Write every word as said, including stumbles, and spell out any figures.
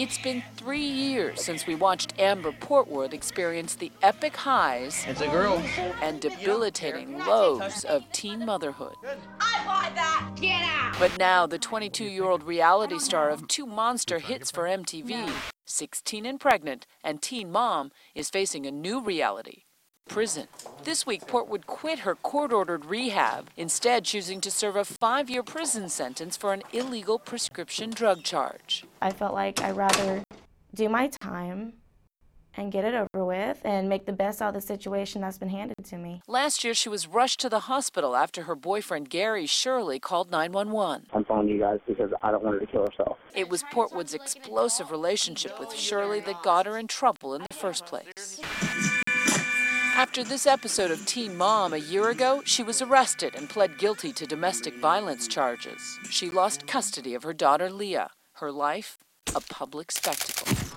It's been three years since we watched Amber Portwood experience the epic highs It's a girl. and debilitating lows of teen motherhood. I want that! Get out! But now the twenty-two-year-old reality star of two monster hits for M T V, sixteen and pregnant, and teen mom, is facing a new reality: prison. This week, Portwood quit her court-ordered rehab, instead choosing to serve a five-year prison sentence for an illegal prescription drug charge. I felt like I'd rather do my time and get it over with and make the best out of the situation that's been handed to me. Last year, she was rushed to the hospital after her boyfriend, Gary Shirley, called nine one one. I'm calling you guys because I don't want her to kill herself. It was Portwood's explosive relationship with Shirley that got her in trouble in the first place. After this episode of Teen Mom a year ago, she was arrested and pled guilty to domestic violence charges. She lost custody of her daughter, Leah. Her life, a public spectacle.